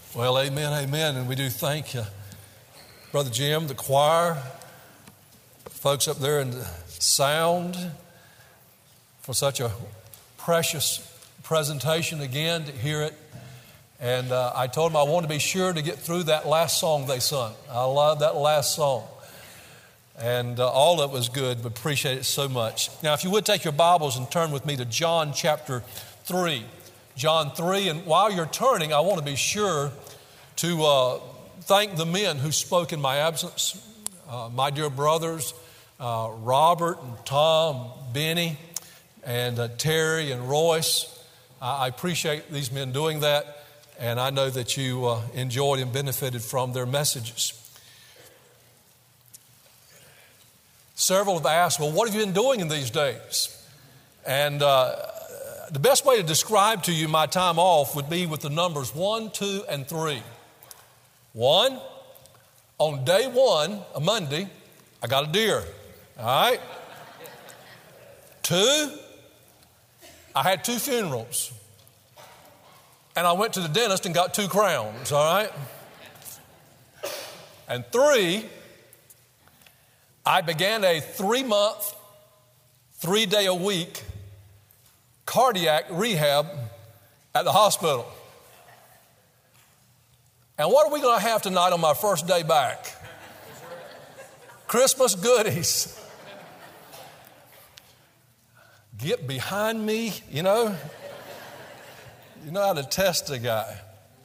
Well, amen, amen. And we do thank you, Brother Jim, the choir, folks up there in the sound, for such a precious presentation again, to hear it. And I told them I wanted to be sure to get through that last song they sung. I love that last song. And all of it was good, but appreciate it so much. Now, if you would take your Bibles and turn with me to John chapter 3. John 3, and while you're turning, I want to be sure to thank the men who spoke in my absence. My dear brothers, Robert and Tom, Benny, and Terry and Royce. I appreciate these men doing that, and I know that you enjoyed and benefited from their messages. Several have asked, well, what have you been doing in these days? And the best way to describe to you my time off would be with the numbers 1, 2, and 3. 1, on day 1, a Monday, I got a deer. All right? 2, I had 2 funerals. And I went to the dentist and got 2 crowns. All right? And 3, I began a 3-month, 3-day-a-week cardiac rehab at the hospital. And what are we going to have tonight on my first day back? Christmas goodies. Get behind me, you know. You know how to test a guy.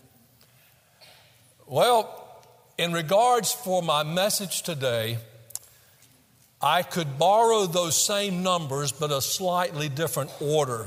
Well, in regards for my message today, I could borrow those same numbers, but a slightly different order.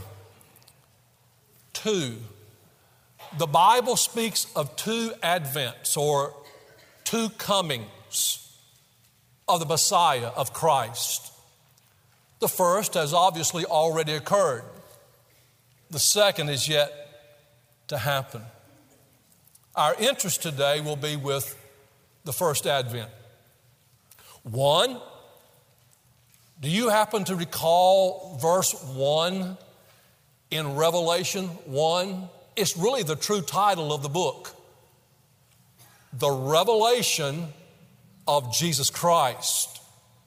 2. The Bible speaks of 2 advents or 2 comings of the Messiah, of Christ. The first has obviously already occurred. The second is yet to happen. Our interest today will be with the first advent. 1, do you happen to recall verse 1 in Revelation 1? It's really the true title of the book. The Revelation of Jesus Christ.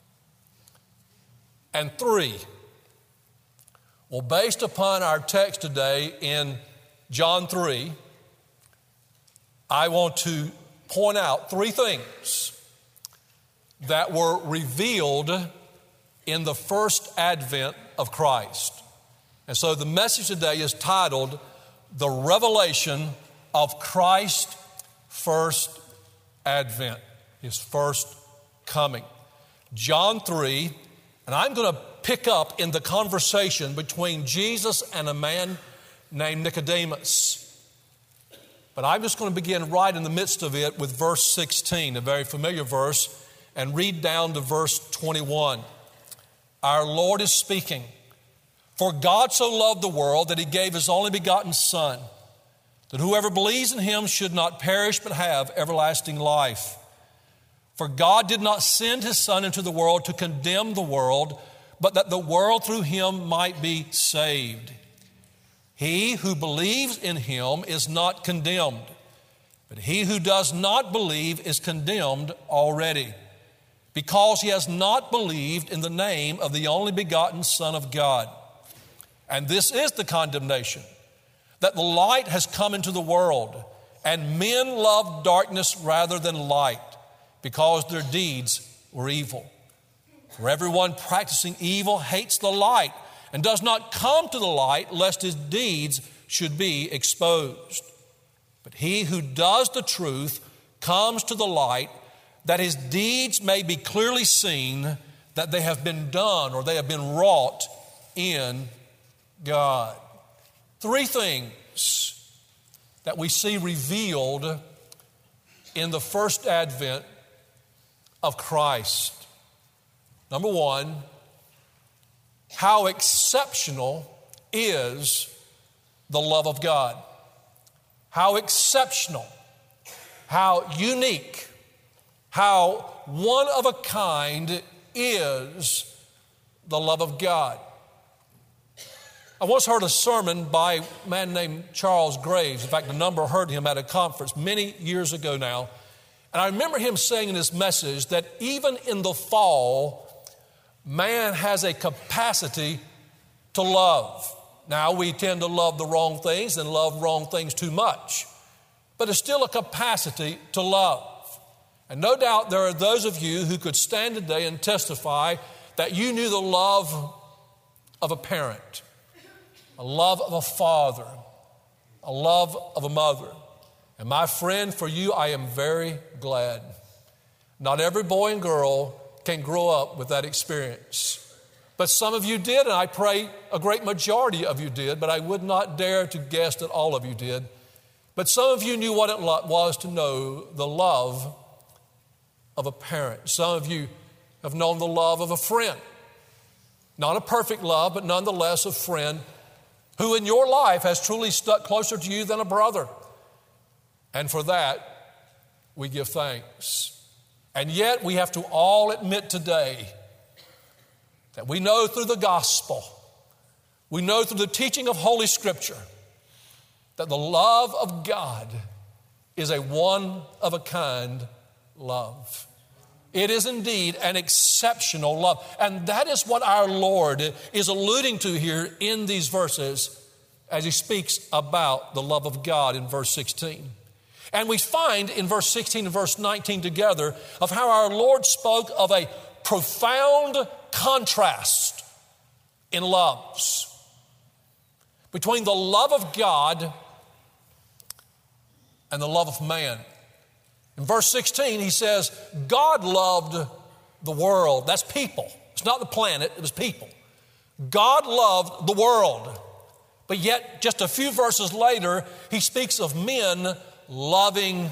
And 3, well, based upon our text today in John 3, I want to point out 3 things that were revealed in the first advent of Christ. And so the message today is titled, The Revelation of Christ's First Advent, His first coming. John 3, and I'm going to pick up in the conversation between Jesus and a man named Nicodemus. But I'm just going to begin right in the midst of it with verse 16, a very familiar verse, and read down to verse 21. Our Lord is speaking. For God so loved the world that He gave His only begotten Son, that whoever believes in Him should not perish but have everlasting life. For God did not send His Son into the world to condemn the world, but that the world through Him might be saved. He who believes in Him is not condemned, but he who does not believe is condemned already, because he has not believed in the name of the only begotten Son of God. And this is the condemnation, that the light has come into the world, and men love darkness rather than light, because their deeds were evil. For everyone practicing evil hates the light, and does not come to the light, lest his deeds should be exposed. But he who does the truth comes to the light, that his deeds may be clearly seen, that they have been done or they have been wrought in God. 3 things that we see revealed in the first advent of Christ. Number 1, how exceptional is the love of God? How exceptional, how unique, how one of a kind is the love of God. I once heard a sermon by a man named Charles Graves. In fact, a number heard him at a conference many years ago now. And I remember him saying in his message that even in the fall, man has a capacity to love. Now, we tend to love the wrong things and love wrong things too much. But it's still a capacity to love. And no doubt there are those of you who could stand today and testify that you knew the love of a parent, a love of a father, a love of a mother. And my friend, for you, I am very glad. Not every boy and girl can grow up with that experience. But some of you did, and I pray a great majority of you did, but I would not dare to guess that all of you did. But some of you knew what it was to know the love of a parent. Some of you have known the love of a friend. Not a perfect love, but nonetheless a friend who in your life has truly stuck closer to you than a brother. And for that, we give thanks. And yet we have to all admit today that we know through the gospel, we know through the teaching of Holy Scripture, that the love of God is a one-of-a-kind love. It is indeed an exceptional love. And that is what our Lord is alluding to here in these verses as he speaks about the love of God in verse 16. And we find in verse 16 and verse 19 together of how our Lord spoke of a profound contrast in loves between the love of God and the love of man. In verse 16, he says, God loved the world. That's people. It's not the planet, it was people. God loved the world. But yet, just a few verses later, he speaks of men loving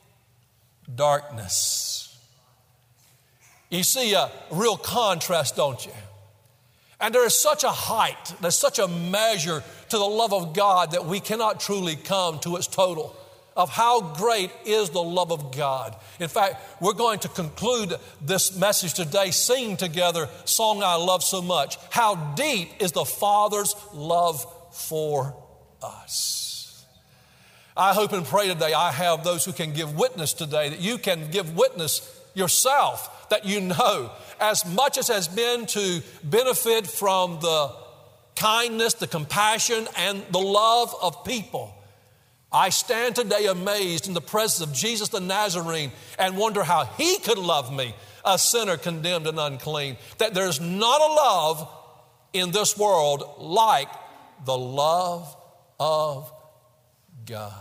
darkness. You see a real contrast, don't you? And there is such a height, there's such a measure to the love of God that we cannot truly come to its total of how great is the love of God. In fact, we're going to conclude this message today singing together a song I love so much. How deep is the Father's love for us. I hope and pray today I have those who can give witness today, that you can give witness yourself, that you know as much as has been to benefit from the kindness, the compassion, and the love of people. I stand today amazed in the presence of Jesus the Nazarene and wonder how he could love me, a sinner condemned and unclean. That there's not a love in this world like the love of God.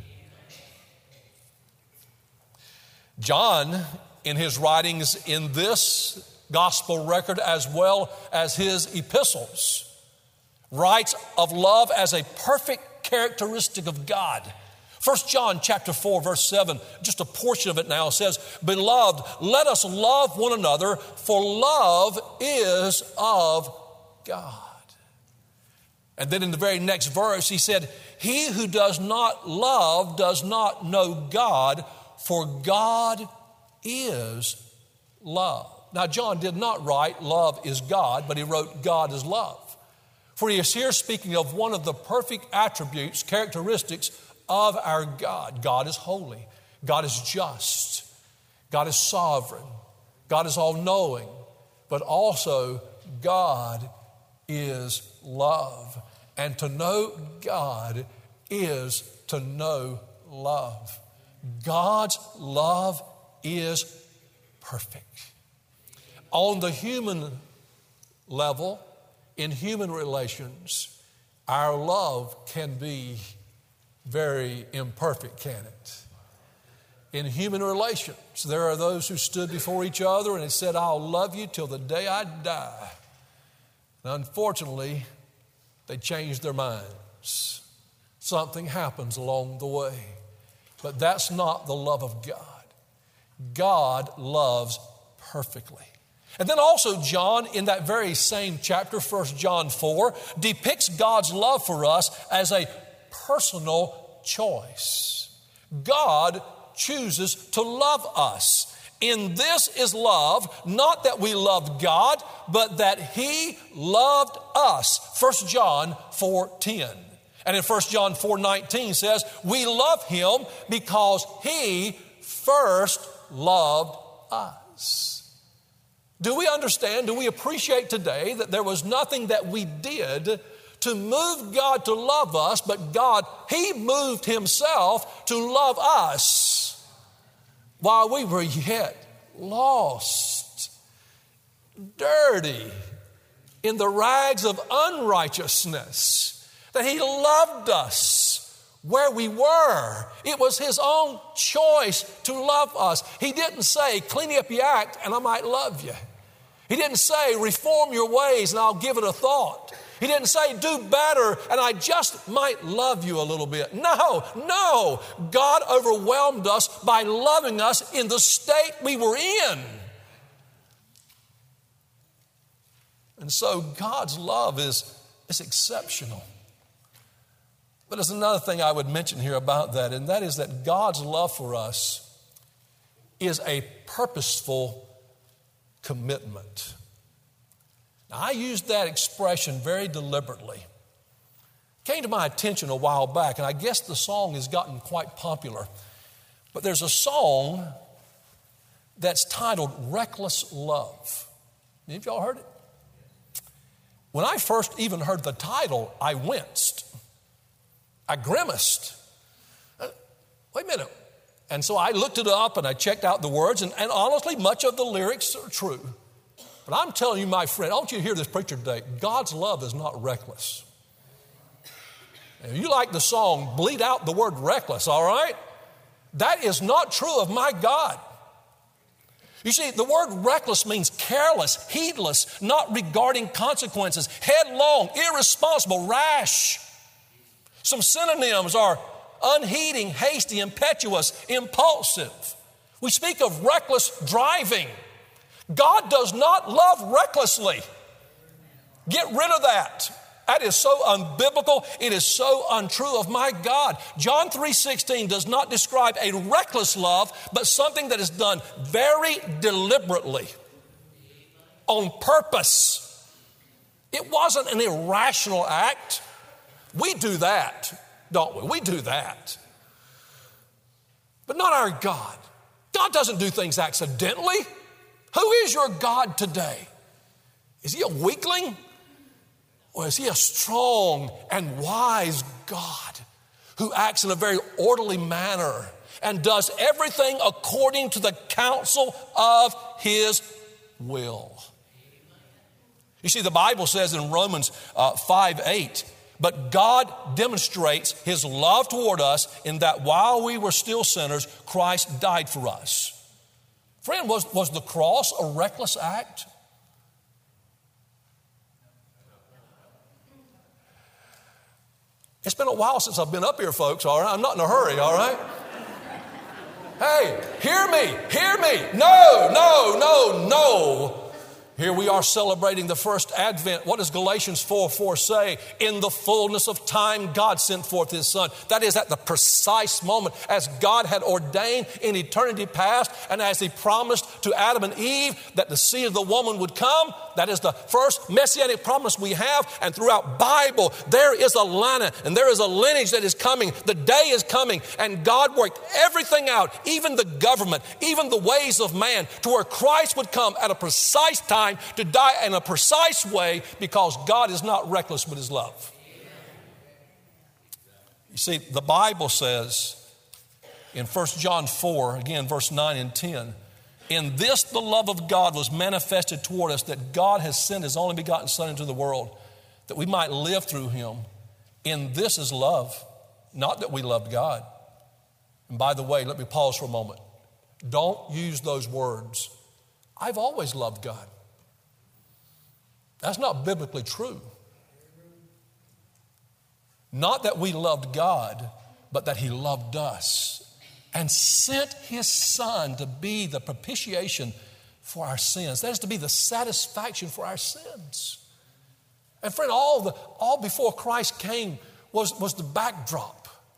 John, in his writings in this gospel record as well as his epistles, writes of love as a perfect characteristic of God. 1 John chapter 4, verse 7, just a portion of it now says, Beloved, let us love one another, for love is of God. And then in the very next verse, he said, He who does not love does not know God, for God is love. Now, John did not write love is God, but he wrote God is love. For he is here speaking of one of the perfect attributes, characteristics of our God. God is holy. God is just. God is sovereign. God is all-knowing. But also, God is love. And to know God is to know love. God's love is perfect. On the human level, in human relations, our love can be very imperfect, can it? In human relations, there are those who stood before each other and said, I'll love you till the day I die. And unfortunately, they changed their minds. Something happens along the way. But that's not the love of God. God loves perfectly. And then also John, in that very same chapter, 1 John 4, depicts God's love for us as a personal choice. God chooses to love us. In this is love, not that we loved God, but that He loved us. 1 John 4:10. And in 1 John 4:19 says, we love Him because He first loved us. Do we understand, do we appreciate today that there was nothing that we did to move God to love us, but God, He moved Himself to love us while we were yet lost, dirty, in the rags of unrighteousness, that He loved us where we were. It was His own choice to love us. He didn't say, clean up your act and I might love you. He didn't say, reform your ways and I'll give it a thought. He didn't say, do better and I just might love you a little bit. No. God overwhelmed us by loving us in the state we were in. And so God's love is exceptional. But there's another thing I would mention here about that, and that is that God's love for us is a purposeful commitment. Now, I used that expression very deliberately. It came to my attention a while back, and I guess the song has gotten quite popular. But there's a song that's titled Reckless Love. Any of y'all heard it? When I first even heard the title, I winced. I grimaced. Wait a minute. And so I looked it up and I checked out the words, and honestly, much of the lyrics are true. But I'm telling you, my friend, I want you to hear this preacher today. God's love is not reckless. If you like the song, bleed out the word reckless, all right? That is not true of my God. You see, the word reckless means careless, heedless, not regarding consequences, headlong, irresponsible, rash. Some synonyms are unheeding, hasty, impetuous, impulsive. We speak of reckless driving. God does not love recklessly. Get rid of that. That is so unbiblical. It is so untrue of my God. John 3:16 does not describe a reckless love, but something that is done very deliberately, on purpose. It wasn't an irrational act. We do that, don't we? We do that. But not our God. God doesn't do things accidentally. Who is your God today? Is He a weakling? Or is He a strong and wise God who acts in a very orderly manner and does everything according to the counsel of His will? You see, the Bible says in Romans 5:8, but God demonstrates His love toward us in that while we were still sinners, Christ died for us. Friend, was the cross a reckless act? It's been a while since I've been up here, folks, all right? I'm not in a hurry, all right? Hey, hear me. No. Here we are celebrating the first Advent. What does Galatians 4:4 say? In the fullness of time, God sent forth His Son. That is at the precise moment as God had ordained in eternity past and as He promised to Adam and Eve that the seed of the woman would come. That is the first messianic promise we have. And throughout Bible, there is a line and there is a lineage that is coming. The day is coming. And God worked everything out, even the government, even the ways of man, to where Christ would come at a precise time to die in a precise way, because God is not reckless with His love. You see, the Bible says in 1 John 4, again, verse 9 and 10, in this the love of God was manifested toward us, that God has sent His only begotten Son into the world, that we might live through Him. In this is love, not that we loved God. And by the way, let me pause for a moment. Don't use those words. I've always loved God. That's not biblically true. Not that we loved God, but that He loved us and sent His Son to be the propitiation for our sins. That is to be the satisfaction for our sins. And friend, all before Christ came was the backdrop.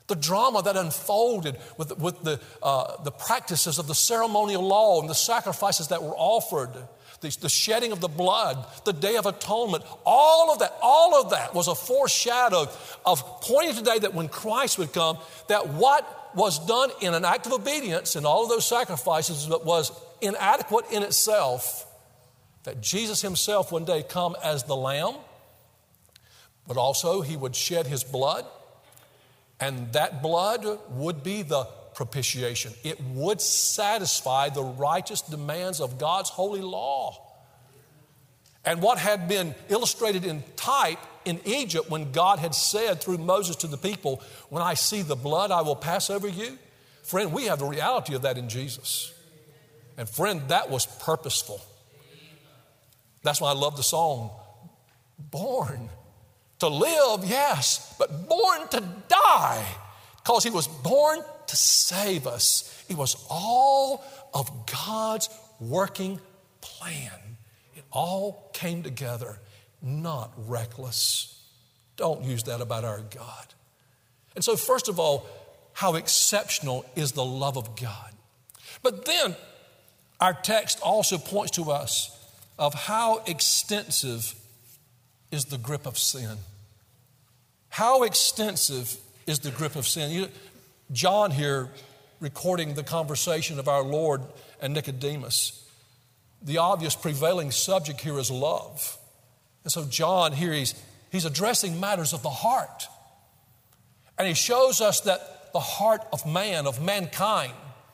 The drama that unfolded with the practices of the ceremonial law and the sacrifices that were offered, the shedding of the blood, the Day of Atonement, all of that was a foreshadow of pointing today that when Christ would come, that what was done in an act of obedience in all of those sacrifices that was inadequate in itself, that Jesus himself one day come as the Lamb, but also he would shed his blood. And that blood would be the propitiation. It would satisfy the righteous demands of God's holy law. And what had been illustrated in type in Egypt when God had said through Moses to the people, when I see the blood, I will pass over you. Friend, we have the reality of that in Jesus. And friend, that was purposeful. That's why I love the song, Born to live, yes, but born to die, because he was born to save us. It was all of God's working plan. It all came together, not reckless. Don't use that about our God. And so, first of all, how exceptional is the love of God. But then, our text also points to us of how extensive is the grip of sin. How extensive is the grip of sin? John here, recording the conversation of our Lord and Nicodemus, the obvious prevailing subject here is love. And so John here, he's addressing matters of the heart. And he shows us that the heart of man, of mankind,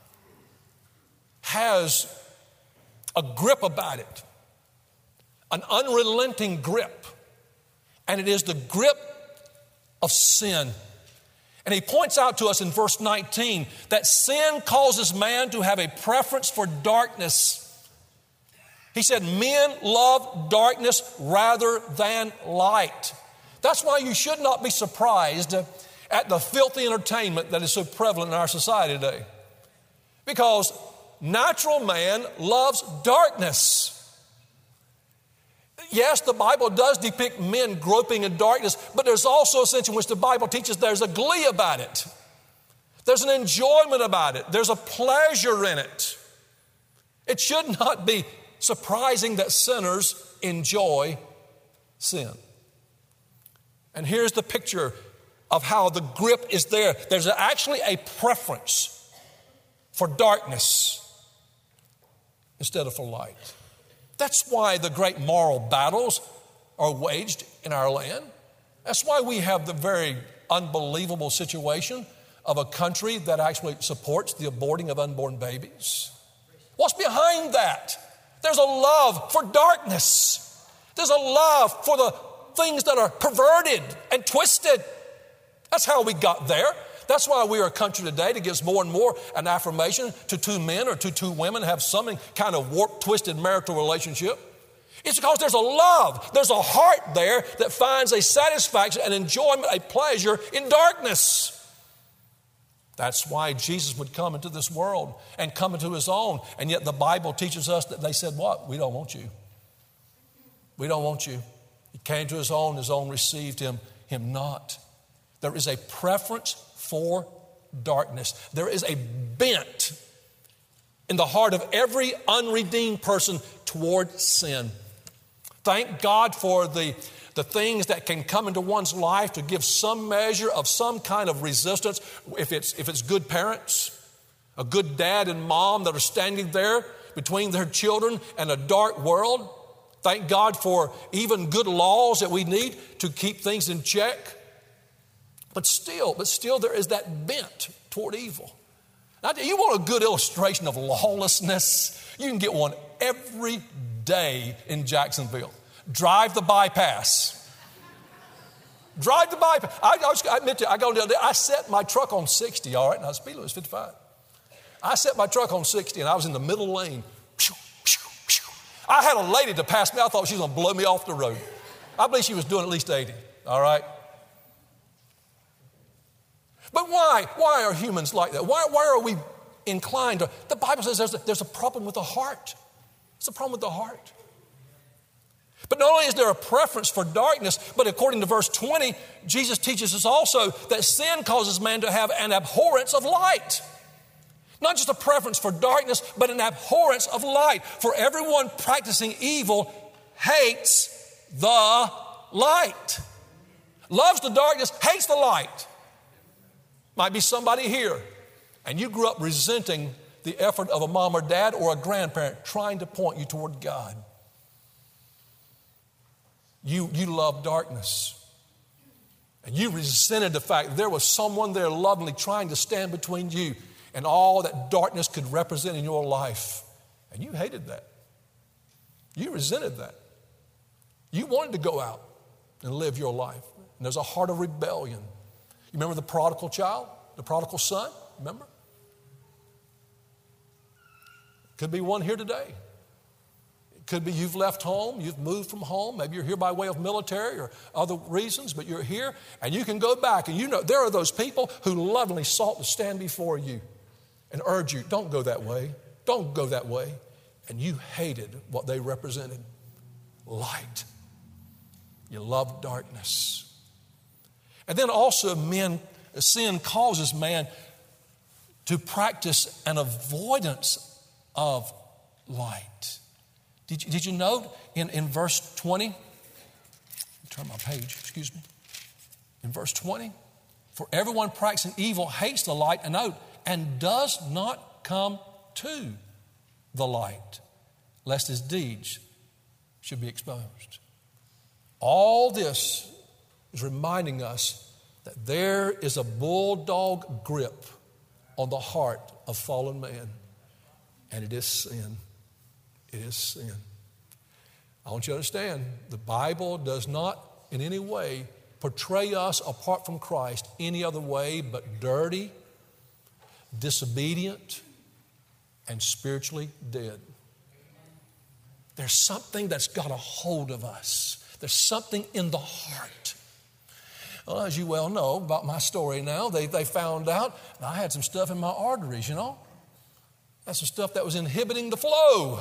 has a grip about it, an unrelenting grip. And it is the grip of sin. And he points out to us in verse 19 that sin causes man to have a preference for darkness. He said, men love darkness rather than light. That's why you should not be surprised at the filthy entertainment that is so prevalent in our society today. Because natural man loves darkness. Yes, the Bible does depict men groping in darkness, but there's also a sense in which the Bible teaches there's a glee about it. There's an enjoyment about it. There's a pleasure in it. It should not be surprising that sinners enjoy sin. And here's the picture of how the grip is there. There's actually a preference for darkness instead of for light. That's why the great moral battles are waged in our land. That's why we have the very unbelievable situation of a country that actually supports the aborting of unborn babies. What's behind that? There's a love for darkness. There's a love for the things that are perverted and twisted. That's how we got there. That's why we are a country today that gives more and more an affirmation to two men or to two women have some kind of warped, twisted marital relationship. It's because there's a love, there's a heart there that finds a satisfaction, an enjoyment, a pleasure in darkness. That's why Jesus would come into this world and come into his own. And yet the Bible teaches us that they said, what? We don't want you. We don't want you. He came to his own received him not. There is a preference for darkness. There is a bent in the heart of every unredeemed person toward sin. Thank God for the things that can come into one's life to give some measure of some kind of resistance. If it's good parents, a good dad and mom that are standing there between their children and a dark world. Thank God for even good laws that we need to keep things in check. But still there is that bent toward evil. Now, you want a good illustration of lawlessness? You can get one every day in Jacksonville. Drive the bypass. Drive the bypass. I admit to you, I go down there, I set my truck on 60, all right? Now, the speed limit is 55. I set my truck on 60, and I was in the middle lane. I had a lady to pass me. I thought she was going to blow me off the road. I believe she was doing at least 80, all right? But why? Why are humans like that? Why are we inclined to? The Bible says there's a problem with the heart. It's a problem with the heart. But not only is there a preference for darkness, but according to verse 20, Jesus teaches us also that sin causes man to have an abhorrence of light. Not just a preference for darkness, but an abhorrence of light. For everyone practicing evil hates the light. Loves the darkness, hates the light. Might be somebody here, and you grew up resenting the effort of a mom or dad or a grandparent trying to point you toward God. You love darkness. And you resented the fact that there was someone there lovingly trying to stand between you and all that darkness could represent in your life. And you hated that. You resented that. You wanted to go out and live your life. And there's a heart of rebellion. You remember the prodigal child, the prodigal son? Remember? Could be one here today. It could be you've left home, you've moved from home. Maybe you're here by way of military or other reasons, but you're here and you can go back. And you know there are those people who lovingly sought to stand before you and urge you, don't go that way. Don't go that way. And you hated what they represented. Light. You loved darkness. And then also sin causes man to practice an avoidance of light. Did you note in verse 20? Turn my page, excuse me. In verse 20, for everyone practicing evil hates the light, and does not come to the light, lest his deeds should be exposed. All this is reminding us that there is a bulldog grip on the heart of fallen man, and it is sin. It is sin. I want you to understand, the Bible does not in any way portray us apart from Christ any other way but dirty, disobedient, and spiritually dead. There's something that's got a hold of us. There's something in the heart. Well, as you well know about my story now, they found out I had some stuff in my arteries, you know. That's some stuff that was inhibiting the flow.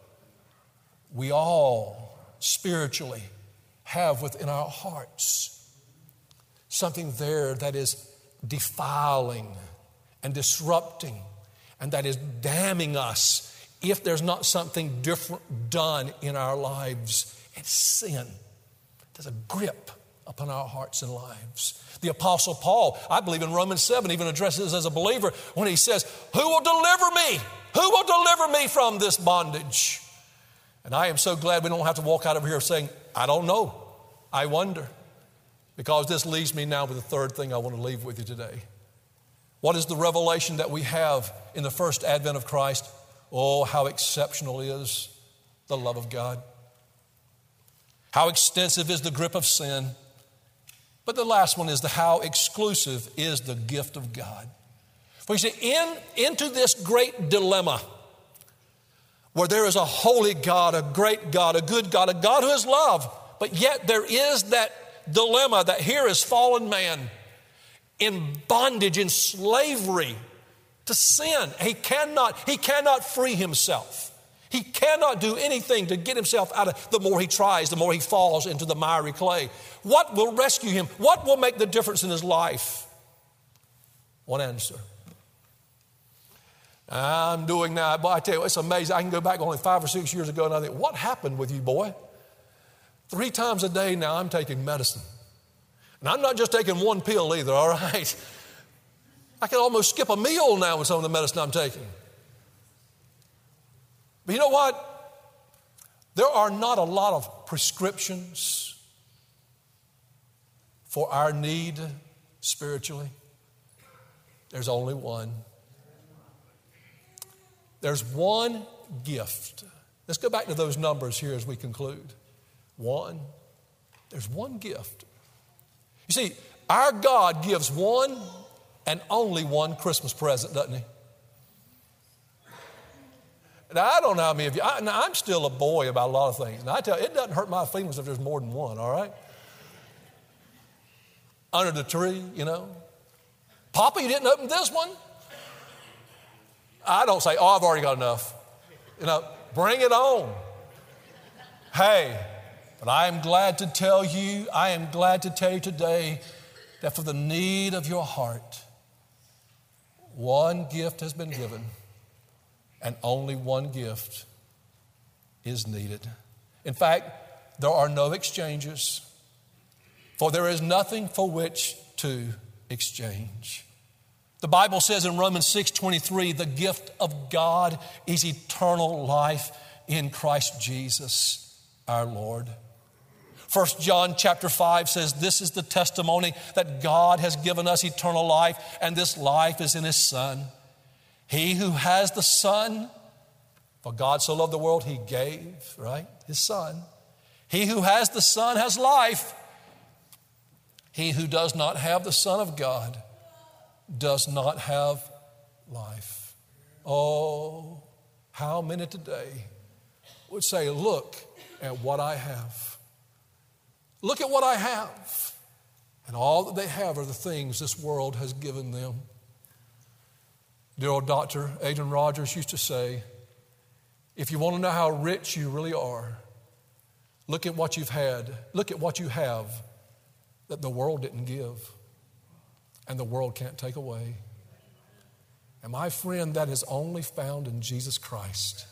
We all spiritually have within our hearts something there that is defiling and disrupting and that is damning us if there's not something different done in our lives. It's sin. There's a grip upon our hearts and lives. The Apostle Paul, I believe in Romans 7, even addresses as a believer when he says, who will deliver me? Who will deliver me from this bondage? And I am so glad we don't have to walk out of here saying, I don't know. I wonder. Because this leaves me now with the third thing I want to leave with you today. What is the revelation that we have in the first advent of Christ? Oh, how exceptional is the love of God. How extensive is the grip of sin. But the last one is how exclusive is the gift of God. For you see, into this great dilemma where there is a holy God, a great God, a good God, a God who is love, but yet there is that dilemma that here is fallen man in bondage, in slavery to sin. He cannot free himself. He cannot do anything to get himself out of. The more he tries, the more he falls into the miry clay. What will rescue him? What will make the difference in his life? One answer. I'm doing now, boy, I tell you, it's amazing. I can go back only 5 or 6 years ago and I think, what happened with you, boy? 3 times a day now I'm taking medicine. And I'm not just taking one pill either, all right? I can almost skip a meal now with some of the medicine I'm taking. But you know what? There are not a lot of prescriptions for our need spiritually. There's only one. There's one gift. Let's go back to those numbers here as we conclude. One. There's one gift. You see, our God gives one and only one Christmas present, doesn't he? Now, I don't know how many of you, I'm still a boy about a lot of things. And I tell you, it doesn't hurt my feelings if there's more than one, all right? Under the tree, you know. Papa, you didn't open this one? I don't say, oh, I've already got enough. You know, bring it on. Hey, But I am glad to tell you today that for the need of your heart, one gift has been given, and only one gift is needed. In fact, there are no exchanges, for there is nothing for which to exchange. The Bible says in Romans 6:23, the gift of God is eternal life in Christ Jesus our Lord. 1 John chapter 5 says, this is the testimony that God has given us eternal life, and this life is in His Son. He who has the Son, for God so loved the world, He gave, right, His Son. He who has the Son has life. He who does not have the Son of God does not have life. Oh, how many today would say, look at what I have. Look at what I have. And all that they have are the things this world has given them. Dear old Dr. Adrian Rogers used to say, if you want to know how rich you really are, look at what you've had. Look at what you have that the world didn't give and the world can't take away. And my friend, that is only found in Jesus Christ.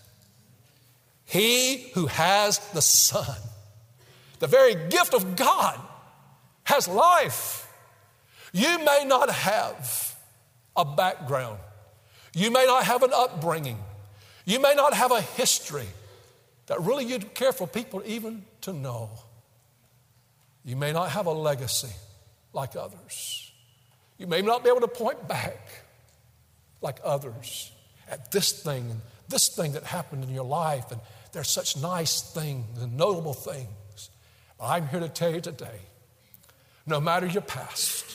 He who has the Son, the very gift of God, has life. You may not have a background. You may not have an upbringing. You may not have a history that really you'd care for people even to know. You may not have a legacy like others. You may not be able to point back like others at this thing and this thing that happened in your life, and there's such nice things and notable things. But I'm here to tell you today, no matter your past,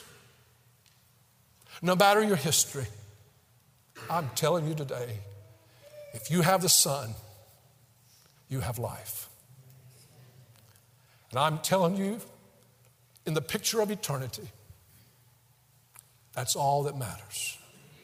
no matter your history, I'm telling you today, if you have the Son, you have life. And I'm telling you, in the picture of eternity, that's all that matters.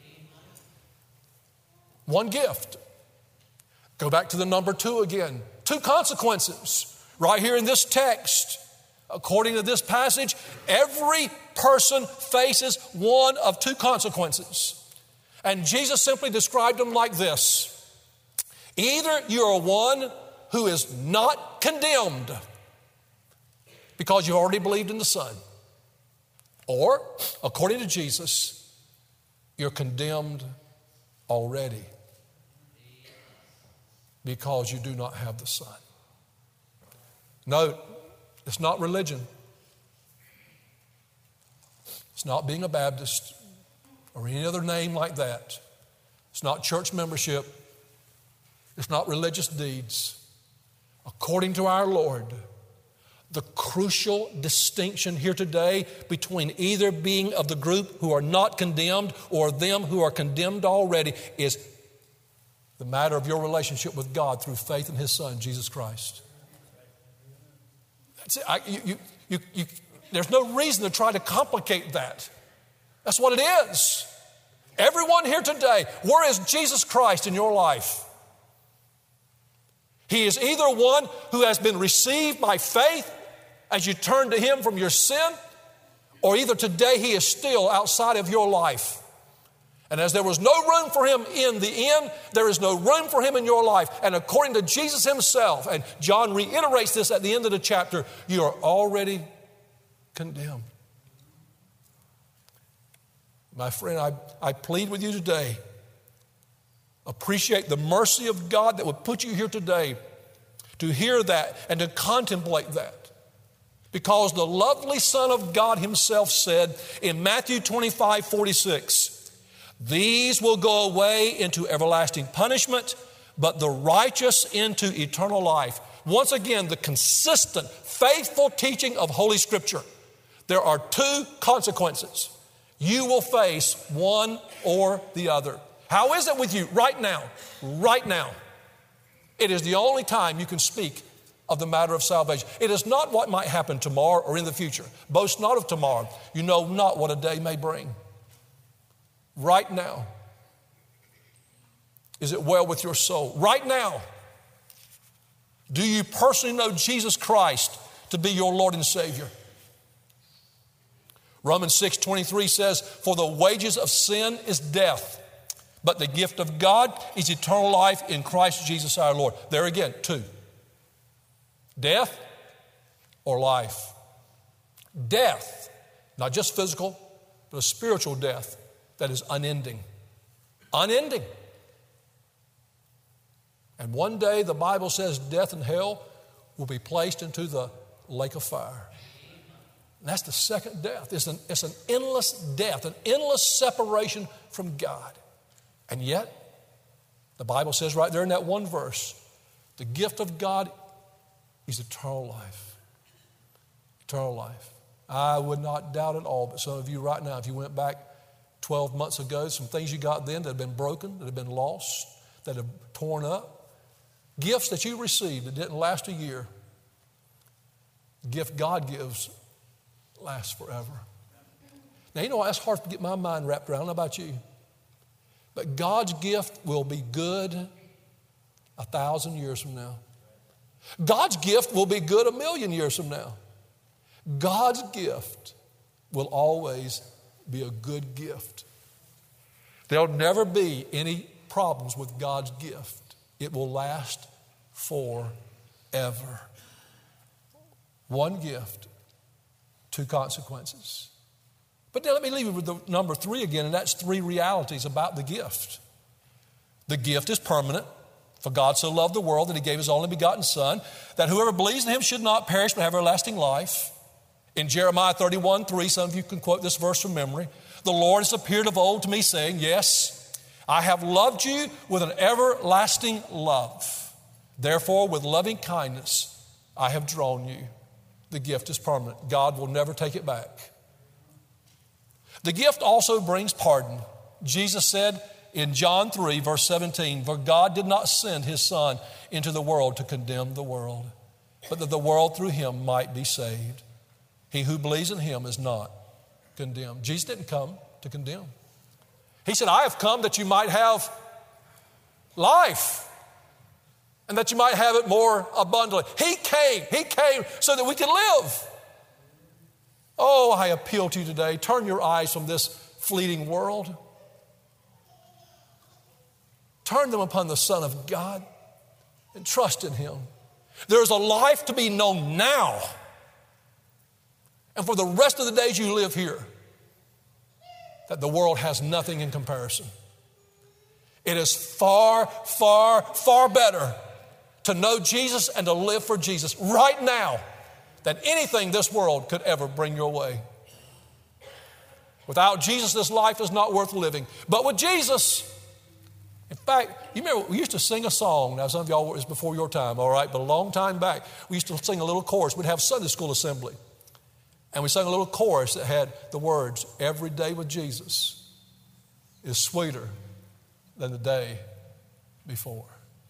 One gift. Go back to the number 2 again. 2 consequences. Right here in this text, according to this passage, every person faces one of 2 consequences. And Jesus simply described them like this. Either you are one who is not condemned because you already believed in the Son, or, according to Jesus, you're condemned already because you do not have the Son. Note, it's not religion. It's not being a Baptist or any other name like that. It's not church membership. It's not religious deeds. According to our Lord, the crucial distinction here today between either being of the group who are not condemned or them who are condemned already is the matter of your relationship with God through faith in His Son, Jesus Christ. That's it. There's no reason to try to complicate that. That's what it is. Everyone here today, where is Jesus Christ in your life? He is either one who has been received by faith as you turn to Him from your sin, or either today He is still outside of your life. And as there was no room for Him in the end, there is no room for Him in your life. And according to Jesus Himself, and John reiterates this at the end of the chapter, you are already condemned. My friend, I plead with you today, appreciate the mercy of God that would put you here today to hear that and to contemplate that. Because the lovely Son of God Himself said in Matthew 25:46, these will go away into everlasting punishment, but the righteous into eternal life. Once again, the consistent, faithful teaching of Holy Scripture. There are 2 consequences. You will face one or the other. How is it with you right now? Right now. It is the only time you can speak of the matter of salvation. It is not what might happen tomorrow or in the future. Boast not of tomorrow. You know not what a day may bring. Right now. Is it well with your soul? Right now. Do you personally know Jesus Christ to be your Lord and Savior? Romans 6:23 says, for the wages of sin is death, but the gift of God is eternal life in Christ Jesus our Lord. There again, two. Death or life. Death, not just physical, but a spiritual death that is unending. Unending. And one day the Bible says death and hell will be placed into the lake of fire. And that's the second death. It's an endless death, an endless separation from God. And yet, the Bible says right there in that one verse, the gift of God is eternal life. Eternal life. I would not doubt at all, but some of you right now, if you went back 12 months ago, some things you got then that have been broken, that have been lost, that have torn up, gifts that you received that didn't last a year, the gift God gives lasts forever. Now, you know what? That's hard to get my mind wrapped around. I don't know about you. But God's gift will be good 1,000 years from now. God's gift will be good 1,000,000 years from now. God's gift will always be a good gift. There'll never be any problems with God's gift. It will last forever. One gift, two consequences. But now let me leave you with the number 3 again, and that's 3 realities about the gift. The gift is permanent. For God so loved the world that he gave his only begotten Son, that whoever believes in him should not perish but have everlasting life. In Jeremiah 31:3, some of you can quote this verse from memory. The Lord has appeared of old to me, saying, yes, I have loved you with an everlasting love. Therefore, with loving kindness, I have drawn you. The gift is permanent. God will never take it back. The gift also brings pardon. Jesus said in John 3, verse 17, for God did not send his Son into the world to condemn the world, but that the world through him might be saved. He who believes in him is not condemned. Jesus didn't come to condemn. He said, I have come that you might have life and that you might have it more abundantly. He came so that we can live. Oh, I appeal to you today. Turn your eyes from this fleeting world. Turn them upon the Son of God and trust in him. There is a life to be known now. And for the rest of the days you live here, that the world has nothing in comparison. It is far, far, far better to know Jesus and to live for Jesus right now than anything this world could ever bring your way. Without Jesus, this life is not worth living. But with Jesus, in fact, you remember we used to sing a song. Now, some of y'all, it was before your time, all right, but a long time back, we used to sing a little chorus. We'd have Sunday school assembly. And we sang a little chorus that had the words, every day with Jesus is sweeter than the day before.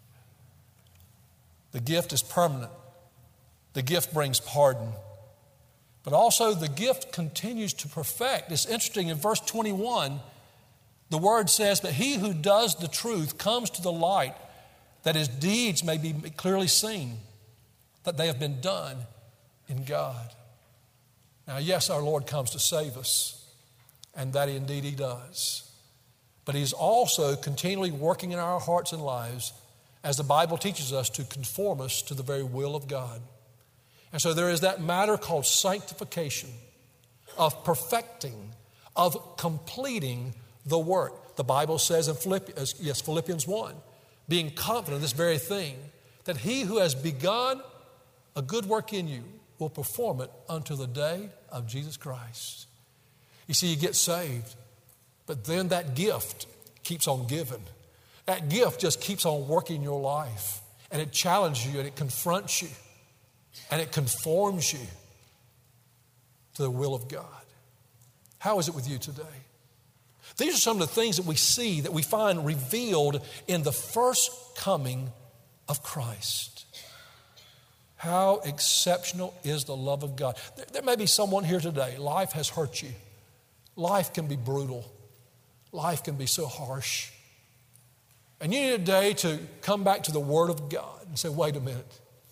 The gift is permanent. The gift brings pardon. But also the gift continues to perfect. It's interesting, in verse 21, the word says, but he who does the truth comes to the light, that his deeds may be clearly seen, that they have been done in God. Now, yes, our Lord comes to save us, and that indeed he does. But he's also continually working in our hearts and lives, as the Bible teaches us, to conform us to the very will of God. And so there is that matter called sanctification, of perfecting, of completing the work. The Bible says in Philippians 1, being confident of this very thing, that he who has begun a good work in you will perform it unto the day of Jesus Christ. You see, you get saved, but then that gift keeps on giving. That gift just keeps on working your life, and it challenges you, and it confronts you, and it conforms you to the will of God. How is it with you today? These are some of the things that we see, that we find revealed in the first coming of Christ. How exceptional is the love of God. There may be someone here today, life has hurt you. Life can be brutal. Life can be so harsh. And you need a day to come back to the Word of God and say, wait a minute.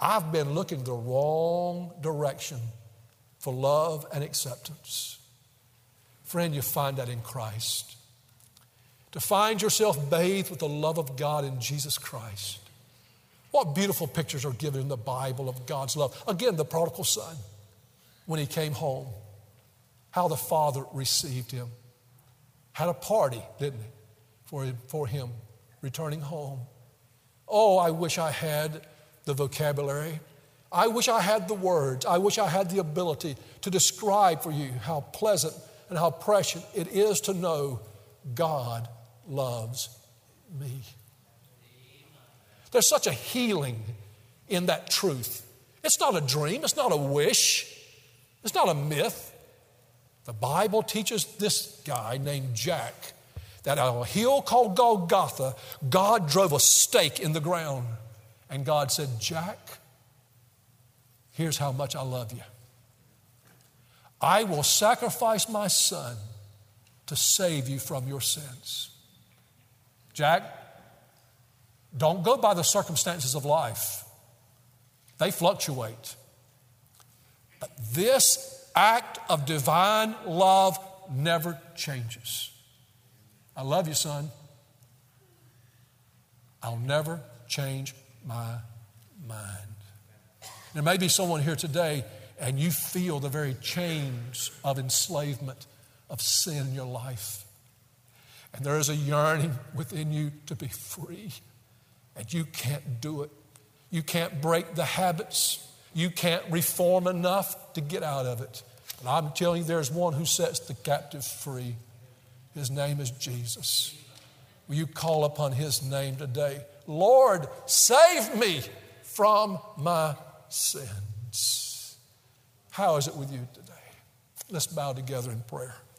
I've been looking the wrong direction for love and acceptance. Friend, you find that in Christ. To find yourself bathed with the love of God in Jesus Christ. What beautiful pictures are given in the Bible of God's love. Again, the prodigal son, when he came home, how the father received him. Had a party, didn't he, for him returning home. Oh, I wish I had the vocabulary. I wish I had the words. I wish I had the ability to describe for you how pleasant and how precious it is to know God loves me. There's such a healing in that truth. It's not a dream. It's not a wish. It's not a myth. The Bible teaches this guy named Jack that on a hill called Golgotha, God drove a stake in the ground. And God said, Jack, here's how much I love you. I will sacrifice my son to save you from your sins. Jack, don't go by the circumstances of life. They fluctuate. But this act of divine love never changes. I love you, son. I'll never change my mind. There may be someone here today and you feel the very chains of enslavement of sin in your life. And there is a yearning within you to be free. And you can't do it. You can't break the habits. You can't reform enough to get out of it. But I'm telling you, there's one who sets the captive free. His name is Jesus. Will you call upon his name today? Lord, save me from my sins. How is it with you today? Let's bow together in prayer.